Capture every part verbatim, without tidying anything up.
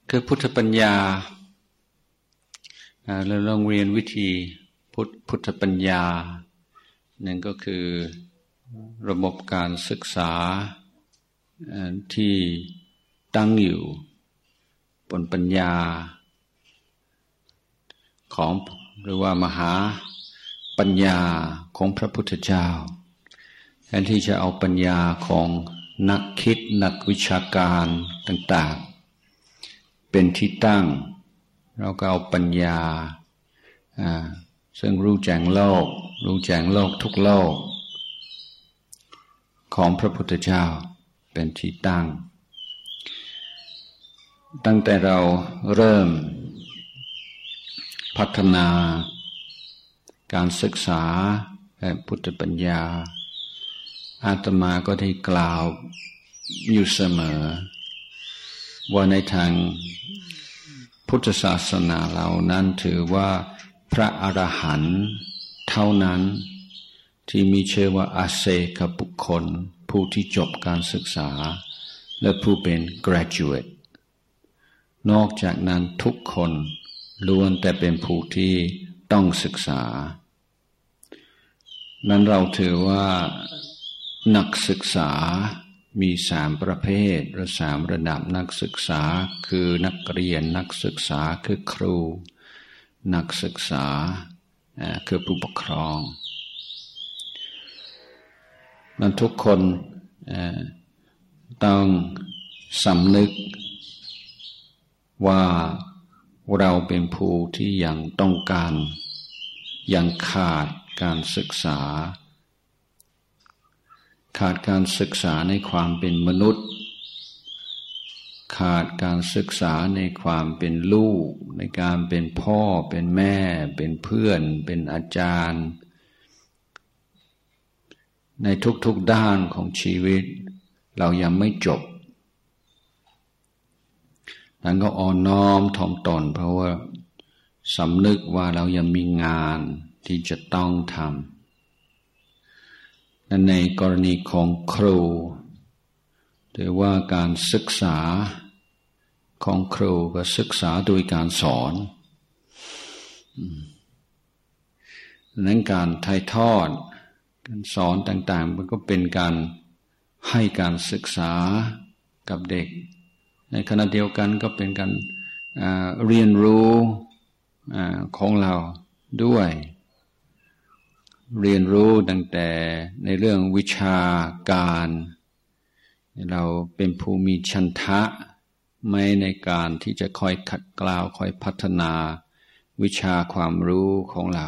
คือพุทธปัญญาเราลองเรียนวิธีพุทธพุทธปัญญานั่นก็คือระบบการศึกษาที่ตั้งอยู่บนปัญญาของหรือว่ามหาปัญญาของพระพุทธเจ้าแทนที่จะเอาปัญญาของนักคิดนักวิชาการต่างๆเป็นที่ตั้งเราก็เอาปัญญาซึ่งรู้แจ้งโลกรู้แจ้งโลกทุกโลกของพระพุทธเจ้าเป็นที่ตั้งตั้งแต่เราเริ่มพัฒนาการศึกษาและพุทธปัญญาอาตมาก็ได้กล่าวอยู่เสมอว่าในทางพุทธศาสนาเรานั้นถือว่าพระอรหันต์เท่านั้นที่มีชื่อว่าอาเซกบุคคลผู้ที่จบการศึกษาและผู้เป็น graduate นอกจากนั้นทุกคนล้วนแต่เป็นผู้ที่ต้องศึกษานั้นเราถือว่านักศึกษามีสามประเภทหรือสามระดับนักศึกษาคือนักเรียนนักศึกษาคือครูนักศึกษาคือผู้ปกครองนั้นทุกคนต้องสำนึกว่าเราเป็นผู้ที่ยังต้องการยังขาดการศึกษาขาดการศึกษาในความเป็นมนุษย์ขาดการศึกษาในความเป็นลูกในการเป็นพ่อเป็นแม่เป็นเพื่อนเป็นอาจารย์ในทุกๆด้านของชีวิตเรายังไม่จบนั้นก็อ่อนน้อมถ่อมตนเพราะว่าสำนึกว่าเรายังมีงานที่จะต้องทำนั้นในกรณีของครูถือว่าการศึกษาของครูก็ศึกษาโดยการสอนนั้นการถ่ายทอดการสอนต่างๆมันก็เป็นการให้การศึกษากับเด็กในขณะเดียวกันก็เป็นการเรียนรู้ของเราด้วยเรียนรู้ตั้งแต่ในเรื่องวิชาการเราเป็นผู้มีฉันทะไม่ในการที่จะคอยขัดเกลาคอยพัฒนาวิชาความรู้ของเรา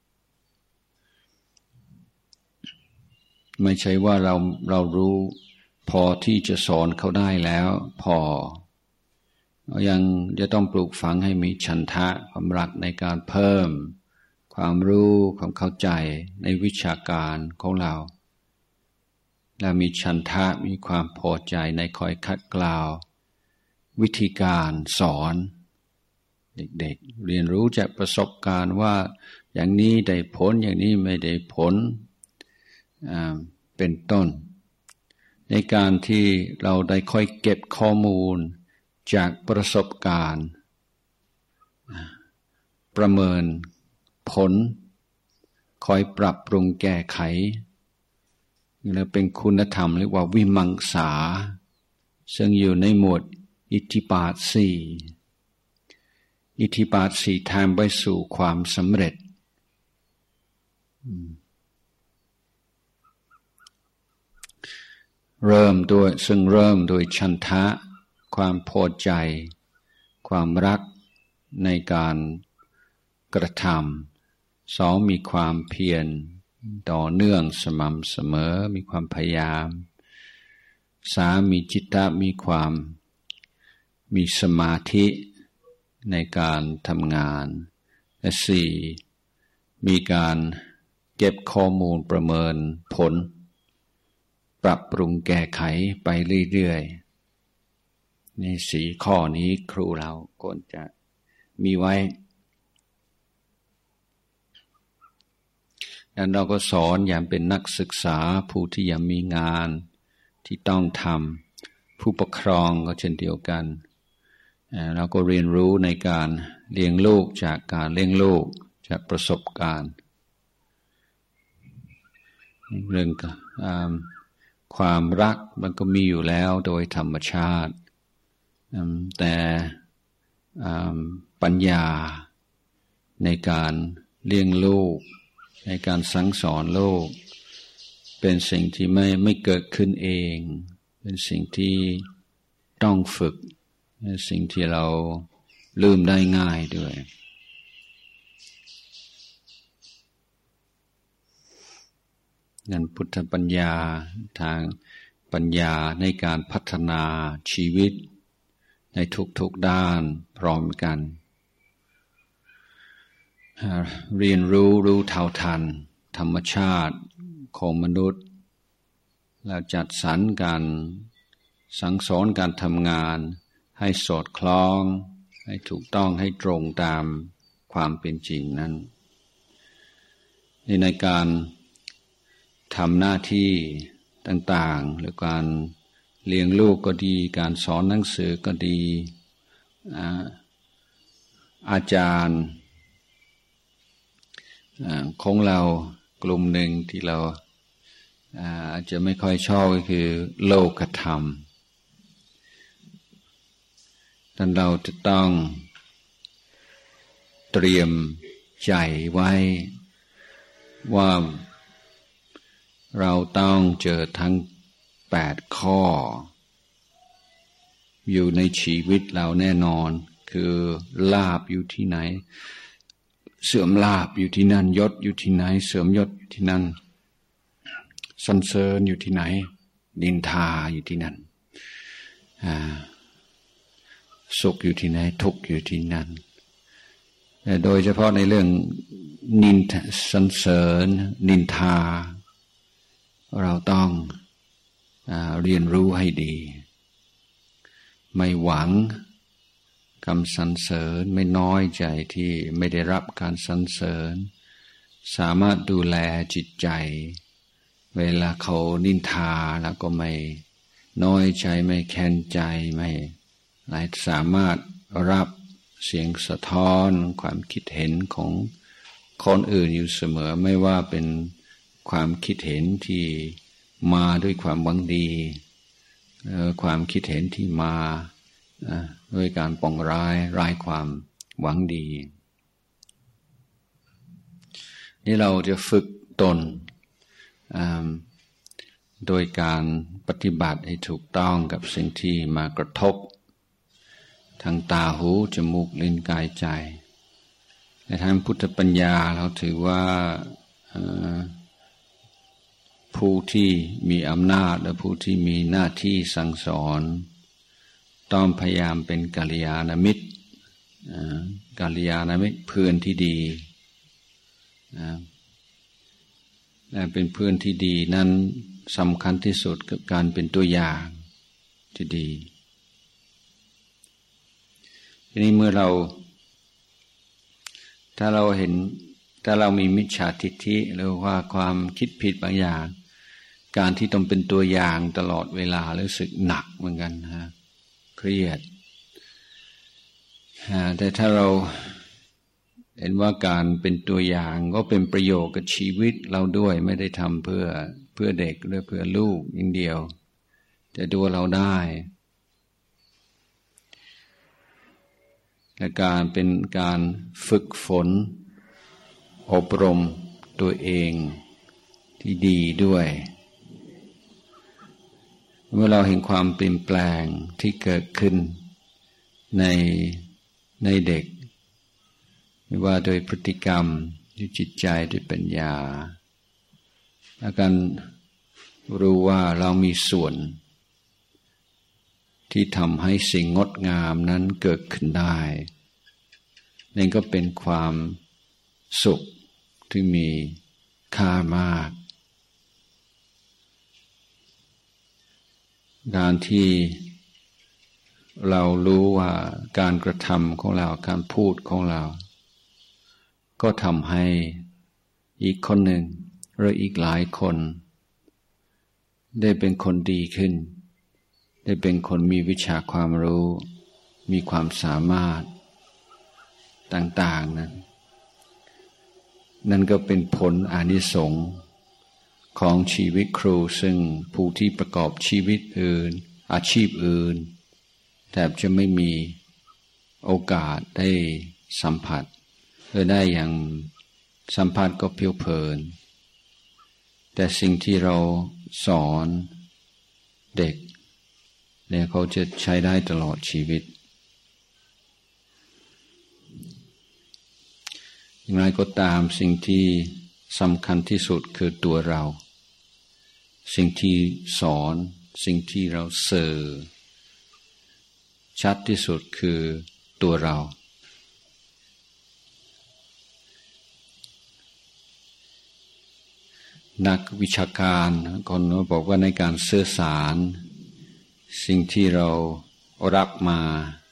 ไม่ใช่ว่าเราเรารู้พอที่จะสอนเขาได้แล้วพอยังจะต้องปลูกฝังให้มีฉันทะความรักในการเพิ่มความรู้ความเข้าใจในวิชาการของเราและมีฉันทะมีความพอใจในคอยขัดเกลาวิธีการสอนเด็กๆเรียนรู้จากประสบการณ์ว่าอย่างนี้ได้ผลอย่างนี้ไม่ได้ผลเป็นต้นในการที่เราได้ค่อยเก็บข้อมูลจากประสบการณ์ประเมินผลคอยปรับปรุงแก้ไขและเป็นคุณธรรมเรียกว่าวิมังสาซึ่งอยู่ในหมวดอิทธิบาทสี่อิทธิบาทสี่ทางไปสู่ความสำเร็จเริ่มด้วยซึ่งเริ่มโดยฉันทะความพอใจความรักในการกระทำสองมีความเพียรต่อเนื่องสม่ำเสมอมีความพยายามสามมีจิตตะมีความมีสมาธิในการทำงานและสี่มีการเก็บข้อมูลประเมินผลปรับปรุงแก้ไขไปเรื่อยๆในสี่ข้อนี้ครูเราควรจะมีไว้ดังนั้นเราก็สอนอย่างเป็นนักศึกษาผู้ที่ยังมีงานที่ต้องทำผู้ปกครองก็เช่นเดียวกันเราก็เรียนรู้ในการเลี้ยงลูกจากการเลี้ยงลูกจากประสบการณ์เรื่องความรักมันก็มีอยู่แล้วโดยธรรมชาติแต่ปัญญาในการเลี้ยงลูกในการสั่งสอนลูกเป็นสิ่งที่ไม่ไม่เกิดขึ้นเองเป็นสิ่งที่ต้องฝึกเป็นสิ่งที่เราลืมได้ง่ายด้วยนั่นพุทธปัญญาทางปัญญาในการพัฒนาชีวิตในทุกๆด้านพร้อมกันเรียนรู้รู้เท่าทันธรรมชาติของมนุษย์แล้วจัดสรรการสั่งสอนการทำงานให้สอดคล้องให้ถูกต้องให้ตรงตามความเป็นจริงนั้นในการทำหน้าที่ต่างๆหรือการเลี้ยงลูกก็ดีการสอนหนังสือก็ดีอาจารย์ของเรากลุ่มหนึ่งที่เราอาจจะไม่ค่อยชอบก็คือโลกธรรมดังนั้นเราจะต้องเตรียมใจไว้ว่าเราต้องเจอทั้งแปดข้ออยู่ในชีวิตเราแน่นอนคือลาภอยู่ที่ไหนเสื่อมลาภอยู่ที่นั่นยศอยู่ที่ไหนเสื่อมยศอยู่ที่นั่นสรรเสริญอยู่ที่ไหนนินทาอยู่ที่นั่นสุขอยู่ที่ไหนทุกข์อยู่ที่นั่นโดยเฉพาะในเรื่องนินทาสรรเสริญนินทาเราต้องเรียนรู้ให้ดีไม่หวังคำสรรเสริญไม่น้อยใจที่ไม่ได้รับการสรรเสริญสามารถดูแลจิตใจเวลาเขานินทาแล้วก็ไม่น้อยใจไม่แค้นใจไม่หลายสามารถรับเสียงสะท้อนความคิดเห็นของคนอื่นอยู่เสมอไม่ว่าเป็นความคิดเห็นที่มาด้วยความหวังดีความคิดเห็นที่มาด้วยการปองร้ายร้ายความหวังดีนี่เราจะฝึกตนโดยการปฏิบัติให้ถูกต้องกับสิ่งที่มากระทบทางตาหูจมูกลิ้นกายใจในทางพุทธปัญญาเราถือว่าผู้ที่มีอำนาจและผู้ที่มีหน้าที่สั่งสอนต้องพยายามเป็นกัลยาณมิตรกัลยาณมิตรเพื่อนที่ดีและเป็นเพื่อนที่ดีนั้นสำคัญที่สุดกับการเป็นตัวอย่างที่ดีทีนี้เมื่อเราถ้าเราเห็นถ้าเรามีมิจฉาทิฏฐิหรือว่าความคิดผิดบางอย่างการที่ต้องเป็นตัวอย่างตลอดเวลารู้สึกหนักเหมือนกันฮะเครียดแต่ถ้าเราเห็นว่าการเป็นตัวอย่างก็เป็นประโยชน์กับชีวิตเราด้วยไม่ได้ทำเพื่อเพื่อเด็กหรือเพื่อลูกอย่างเดียวจะดูเราได้และการเป็นการฝึกฝนอบรมตัวเองที่ดีด้วยเมื่อเราเห็นความเปลี่ยนแปลงที่เกิดขึ้นในในเด็กไม่ว่าโดยพฤติกรรมด้วยจิตใจด้วยปัญญาและการรู้ว่าเรามีส่วนที่ทำให้สิ่งงดงามนั้นเกิดขึ้นได้นั่นก็เป็นความสุขที่มีค่ามากการที่เรารู้ว่าการกระทำของเราการพูดของเราก็ทำให้อีกคนหนึ่งหรืออีกหลายคนได้เป็นคนดีขึ้นได้เป็นคนมีวิชาความรู้มีความสามารถต่างๆนั้นนั่นก็เป็นผลอานิสงส์ของชีวิตครูซึ่งผู้ที่ประกอบชีวิตอื่นอาชีพอื่นแทบจะไม่มีโอกาสได้สัมผัสหรือได้อย่างสัมผัสก็เพียวเพลินแต่สิ่งที่เราสอนเด็กเนี่ยเขาจะใช้ได้ตลอดชีวิตอย่างไรก็ตามสิ่งที่สำคัญที่สุดคือตัวเราสิ่งที่สอนสิ่งที่เราสื่อชัดที่สุดคือตัวเรานักวิชาการคนบอกว่าในการสื่อสารสิ่งที่เรารับมา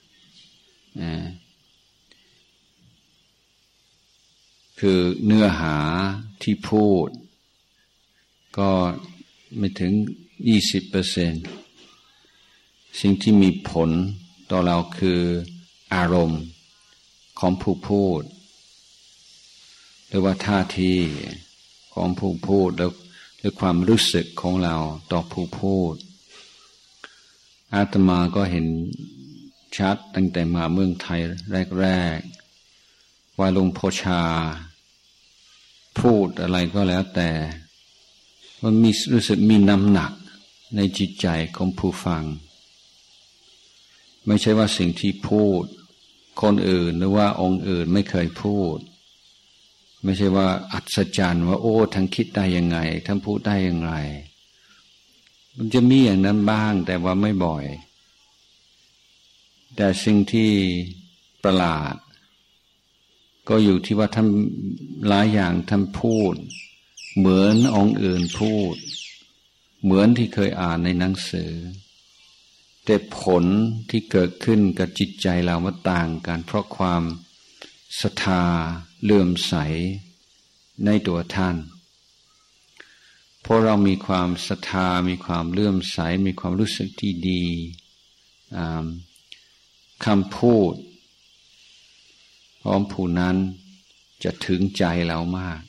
คือเนื้อหาที่พูดก็ไม่ถึง ยี่สิบเปอร์เซ็นต์ สิ่งที่มีผลต่อเราคืออารมณ์ของผู้พูดหรือว่าท่าทีของผู้พูดแล้วหรือความรู้สึกของเราต่อผู้พูดอาตมาก็เห็นชัดตั้งแต่มาเมืองไทยแรกๆว่าหลวงพ่อชาพูดอะไรก็แล้วแต่มันมีรู้สึกมีน้ำหนักในจิตใจของผู้ฟังไม่ใช่ว่าสิ่งที่พูดคนอื่นหรือว่าองค์อื่นไม่เคยพูดไม่ใช่ว่าอัศจรรย์ว่าโอ้ทั้งคิดได้ยังไงทั้งพูดได้ยังไงมันจะมีอย่างนั้นบ้างแต่ว่าไม่บ่อยแต่สิ่งที่ประหลาดก็อยู่ที่ว่าท่านหลายอย่างท่านพูดเหมือนองค์อื่นพูดเหมือนที่เคยอ่านในหนังสือแต่ผลที่เกิดขึ้นกับจิตใจเรามันต่างกันเพราะความศรัทธาเลื่อมใสในตัวท่านเพราะเรามีความศรัทธามีความเลื่อมใสมีความรู้สึกที่ดีคำพูดของผู้นั้นจะถึงใจเรามาก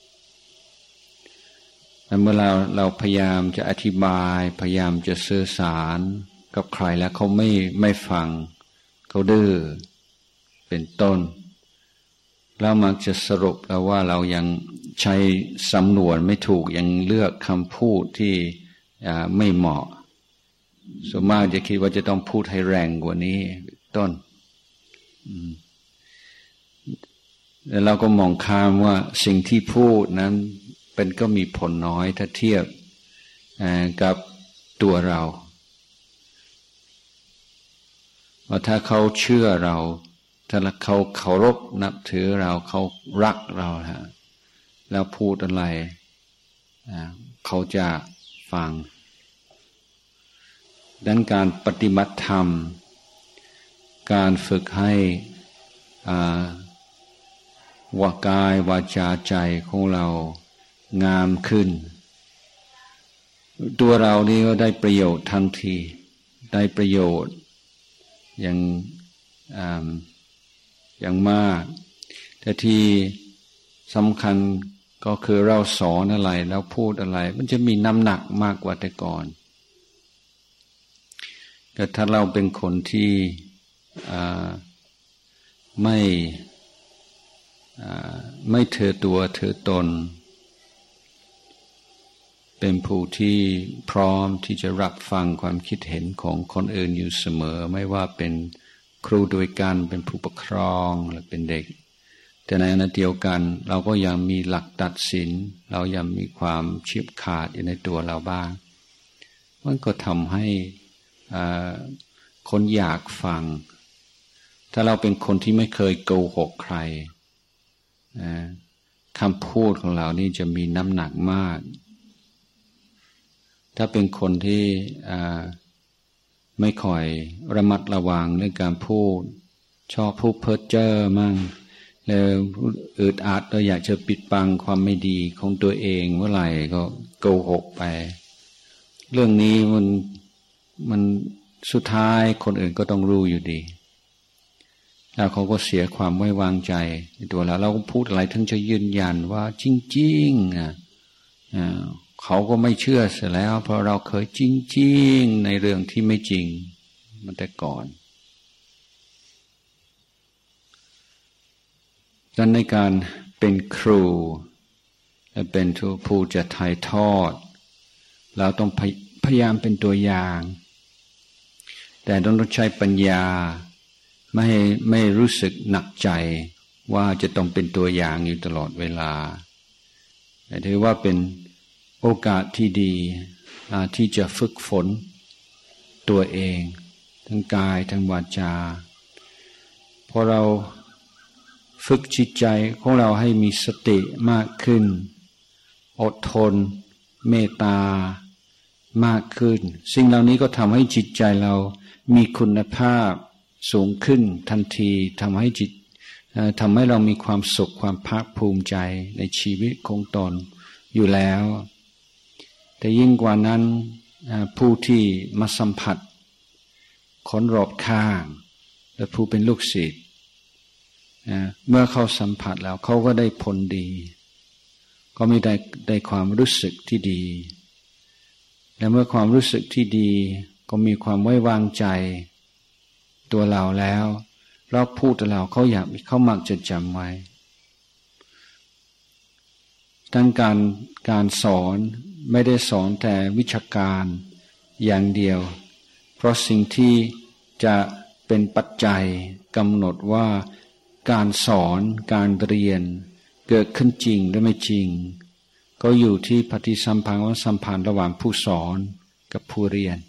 และเมื่อเราเราพยายามจะอธิบายพยายามจะสื่อสารกับใครแล้วเขาไม่ไม่ฟังเขาดื้อเป็นต้นเรามักจะสรุปแล้วว่าเรายังใช้สำนวนไม่ถูกยังเลือกคำพูดที่ไม่เหมาะส่วนมากจะคิดว่าจะต้องพูดให้แรงกว่านี้ต้นแล้วเราก็มองข้ามว่าสิ่งที่พูดนั้นเป็นก็มีผลน้อยถ้าเทียบกับตัวเราว่าถ้าเขาเชื่อเราถ้าเขาเคารพนับถือเราเขารักเราฮะแล้วพูดอะไรเขาจะฟังดังการปฏิบัติธรรมการฝึกให้วากายวาจาใจของเรางามขึ้นตัวเรานี่ก็ได้ประโยชน์ทันทีได้ประโยชน์อย่างอย่างมากแต่ที่สำคัญก็คือเราสอนอะไรแล้วพูดอะไรมันจะมีน้ำหนักมากกว่าแต่ก่อนแต่ถ้าเราเป็นคนที่ไม่ไม่เถือตัวเถือตนเป็นผู้ที่พร้อมที่จะรับฟังความคิดเห็นของคนอื่นอยู่เสมอไม่ว่าเป็นครูด้วยกันเป็นผู้ปกครองหรือเป็นเด็กแต่ในขณะเดียวกันเราก็ยังมีหลักตัดสินเรายังมีความเฉียบขาดอยู่ในตัวเราบ้างมันก็ทำให้คนอยากฟังถ้าเราเป็นคนที่ไม่เคยโกหกใครคำพูดของเรานี่จะมีน้ำหนักมากถ้าเป็นคนที่ไม่ค่อยระมัดระวังในการพูดชอบพูดเพ้อเจ้อมั่งแล้วอึดอัดเราอยากจะปิดบังความไม่ดีของตัวเองเมื่อไหร่ก็โกหกไปเรื่องนี้มันมันสุดท้ายคนอื่นก็ต้องรู้อยู่ดีแล้วเขาก็เสียความไว้วางใจในตัวเราเราก็พูดอะไรถึงจะยืนยันว่าจริงๆอ่ะเขาก็ไม่เชื่อเสียแล้วเพราะเราเคยจริงๆในเรื่องที่ไม่จริงมาแต่ก่อนดังนั้นในการเป็นครูและเป็นผู้จะถ่ายทอดเราต้องพยายามเป็นตัวอย่างแต่ต้องใช้ปัญญาไม่ให้ไม่รู้สึกหนักใจว่าจะต้องเป็นตัวอย่างอยู่ตลอดเวลาแต่ถือว่าเป็นโอกาสที่ดีที่จะฝึกฝนตัวเองทั้งกายทั้งวาจาพอเราฝึกจิตใจของเราให้มีสติมากขึ้นอดทนเมตตามากขึ้นสิ่งเหล่านี้ก็ทำให้จิตใจเรามีคุณภาพสูงขึ้นทันทีทำให้จิตทำให้เรามีความสุขความภาคภูมิใจในชีวิตของตนอยู่แล้วแต่ยิ่งกว่านั้นผู้ที่มาสัมผัสคนรอบข้างและผู้เป็นลูกศิษย์เมื่อเขาสัมผัสแล้วเขาก็ได้ผลดีก็มีได้ได้ความรู้สึกที่ดีและเมื่อความรู้สึกที่ดีก็มีความไว้วางใจตัวเราแล้วเราพูดกับเราเขาอยากเขามักจะจำไว้ทั้งการการสอนไม่ได้สอนแต่วิชาการอย่างเดียวเพราะสิ่งที่จะเป็นปัจจัยกำหนดว่าการสอนการเรียนเกิดขึ้นจริงหรือไม่จริงก็อยู่ที่ปฏิสัมพันธ์และสัมพันธ์ระหว่างผู้สอนกับผู้เรียน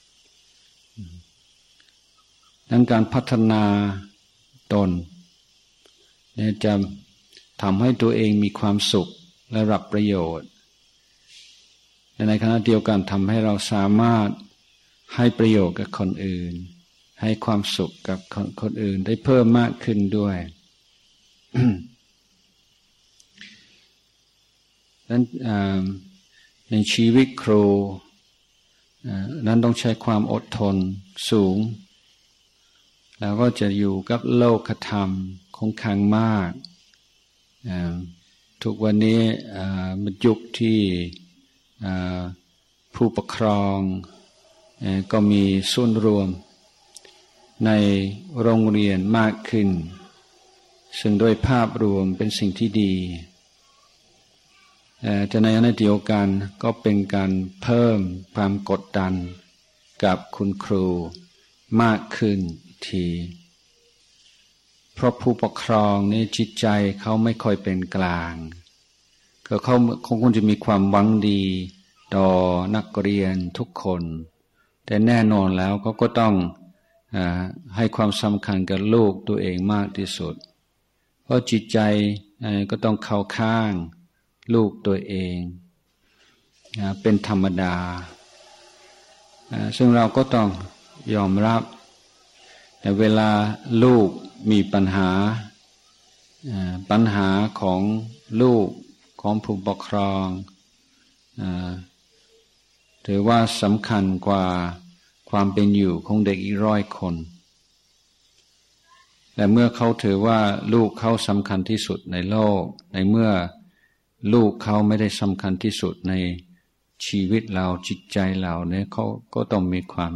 ดังการพัฒนาตนเนี่ยจะทำให้ตัวเองมีความสุขและรับประโยชน์และในขณะเดียวกันทำให้เราสามารถให้ประโยชน์กับคนอื่นให้ความสุขกับคนอื่นได้เพิ่มมากขึ้นด้วย นั้นในชีวิตครูนั้นต้องใช้ความอดทนสูงแล้วก็จะอยู่กับโลกธรรมค่อนข้างมากทุกวันนี้มันยุคที่ผู้ปกครองก็มีส่วนรวมในโรงเรียนมากขึ้นซึ่งโดยภาพรวมเป็นสิ่งที่ดีแต่ในขณะเดียวกันก็เป็นการเพิ่มความกดดันกับคุณครูมากขึ้นทีเพราะผู้ปกครองนี่จิตใจเขาไม่ค่อยเป็นกลางก็เขาคงจะมีความหวังดีต่อนักเรียนทุกคนแต่แน่นอนแล้วเขาก็ต้องให้ความสำคัญกับลูกตัวเองมากที่สุดเพราะจิตใจก็ต้องเข้าข้างลูกตัวเองเป็นธรรมดาซึ่งเราก็ต้องยอมรับแต่เวลาลูกมีปัญหาปัญหาของลูกของผู้ปกครองถือว่าสำคัญกว่าความเป็นอยู่ของเด็กอีกร้อยคนแต่เมื่อเขาถือว่าลูกเขาสำคัญที่สุดในโลกในเมื่อลูกเขาไม่ได้สำคัญที่สุดในชีวิตเราจิตใจเราเนี่ยเขาก็ต้องมีความ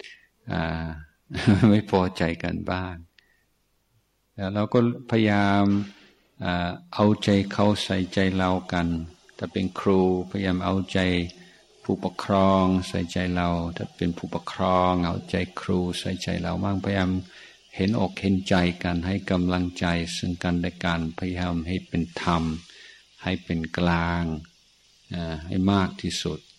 ไม่พอใจกันบ้างแล้วเราก็พยายามเอาใจเขาใส่ใจเรากันถ้าเป็นครูพยายามเอาใจผู้ปกครองใส่ใจเราถ้าเป็นผู้ปกครองเอาใจครูใส่ใจเราบ้างพยายามเห็นอกเห็นใจกันให้กำลังใจซึ่งกันและกันพยายามให้เป็นธรรมให้เป็นกลางให้มากที่สุด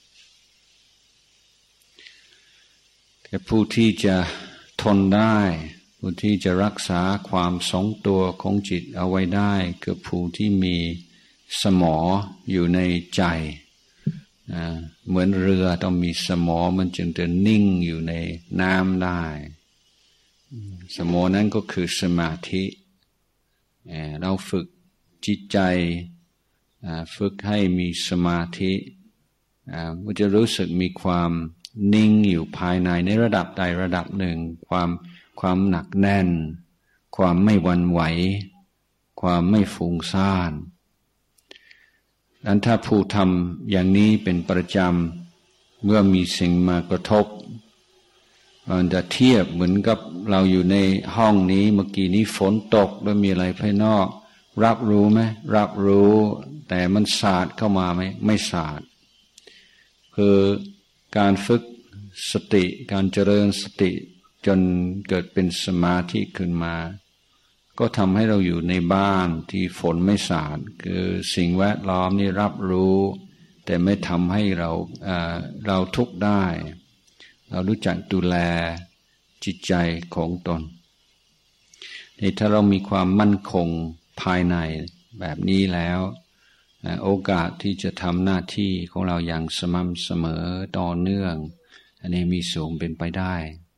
แต่ผู้ที่จะทนได้ผู้ที่จะรักษาความทรงตัวของจิตเอาไว้ได้คือผู้ที่มีสมออยู่ในใจเหมือนเรือต้องมีสมอมันจึงจะนิ่งอยู่ในน้ำได้สมอนั้นก็คือสมาธิเราฝึกจิตใจฝึกให้มีสมาธิมันจะรู้สึกมีความนิ่งอยู่ภายในในระดับใดระดับหนึ่งความความหนักแน่นคความไม่หวั่นไหวความไม่ฟุ้งซ่านดังนั้นถ้าผู้ทำอย่างนี้เป็นประจำเมื่อมีสิ่งมากระทบมันจะเทียบเหมือนกับเราอยู่ในห้องนี้เมื่อกี้นี้ฝนตกแล้วมีอะไรภายนอกรับรู้ไหมรับรู้แต่มันสาดเข้ามาไหมไม่สาดคือการฝึกสติการเจริญสติจนเกิดเป็นสมาธิขึ้นมาก็ทำให้เราอยู่ในบ้านที่ฝนไม่สาดคือสิ่งแวดล้อมนี่รับรู้แต่ไม่ทำให้เราเราทุกข์ได้เรารู้จักดูแลจิตใจของตนนี่ถ้าเรามีความมั่นคงภายในแบบนี้แล้วโอกาสที่จะทำหน้าที่ของเราอย่างสม่ำเสมอต่อเนื่องอันนี้มีสูงเป็นไปได้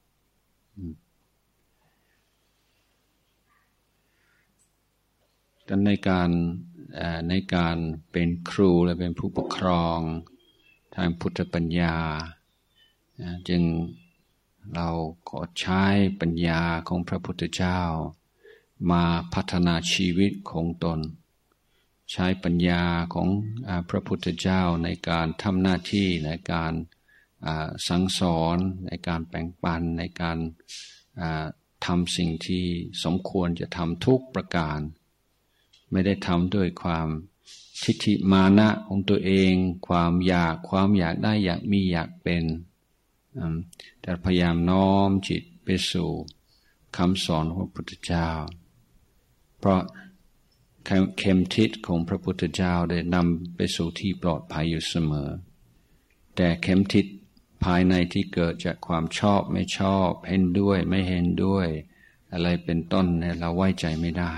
ดังในการในการเป็นครูและเป็นผู้ปกครองทางพุทธปัญญาจึงเราขอใช้ปัญญาของพระพุทธเจ้ามาพัฒนาชีวิตของตนใช้ปัญญาของพระพุทธเจ้าในการทำหน้าที่ในการสั่งสอนในการแบ่งปันในการทำสิ่งที่สมควรจะทำทุกประการไม่ได้ทำด้วยความทิฏฐิมานะของตัวเองความอยากความอยากได้อยากมีอยากเป็นแต่พยายามน้อมจิตไปสู่คำสอนของพระพุทธเจ้าเพราะเข็มทิศของพระพุทธเจ้าได้นำไปสู่ที่ปลอดภัยอยู่เสมอแต่เข็มทิศภายในที่เกิดจากความชอบไม่ชอบเห็นด้วยไม่เห็นด้วยอะไรเป็นต้นเนี่ยเราไว้ใจไม่ได้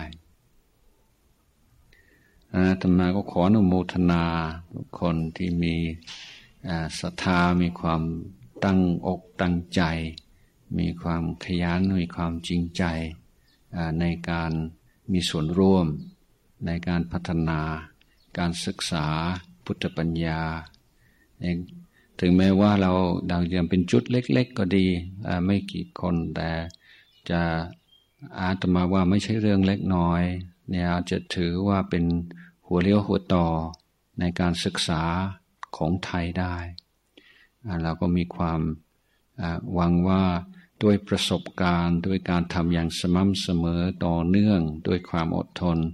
อาตมาก็ขออนุโมทนาทุกคนที่มีศรัทธามีความตั้งอกตั้งใจมีความขยันมีความจริงใจในการมีส่วนร่วมในการพัฒนาการศึกษาพุทธปัญญาถึงแม้ว่าเราเรายังเป็นจุดเล็กๆก็ดีไม่กี่คนแต่จะอาตมาว่าไม่ใช่เรื่องเล็กน้อยเนี่ยจะถือว่าเป็นหัวเลี้ยวหัวต่อในการศึกษาของไทยได้เราก็มีความหวังว่าด้วยประสบการณ์ด้วยการทำอย่างสม่ำเสมอต่อเนื่องด้วยความอดทน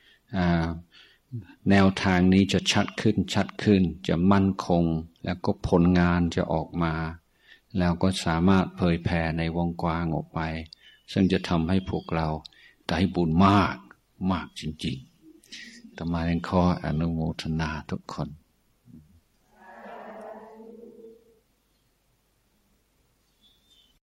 แนวทางนี้จะชัดขึ้นชัดขึ้นจะมั่นคงแล้วก็ผลงานจะออกมาแล้วก็สามารถเผยแผ่ในวงกว้างออกไปซึ่งจะทำให้พวกเราได้บุญมากมากจริงๆอาตมาขออนุโมทนาทุกคน